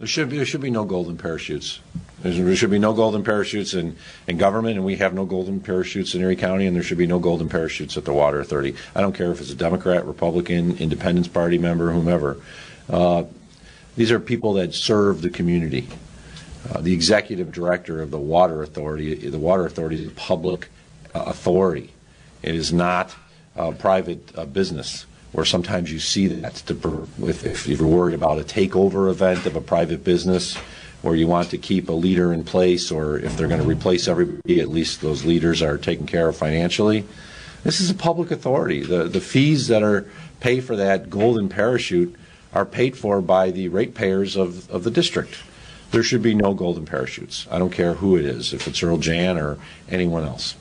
There should be no golden parachutes. There should be no golden parachutes in government, and we have no golden parachutes in Erie County, and there should be no golden parachutes at the Water Authority. I don't care if it's a Democrat, Republican, Independence Party member, whomever. These are people that serve the community. The executive director of the Water Authority is a public authority. It is not a private business, where sometimes you see that if you're worried about a takeover event of a private business, or you want to keep a leader in place, or if they're going to replace everybody, at least those leaders are taken care of financially. This is a public authority. The fees that are paid for that golden parachute are paid for by the ratepayers of the district. There should be no golden parachutes. I don't care who it is, if it's Earl Jan or anyone else.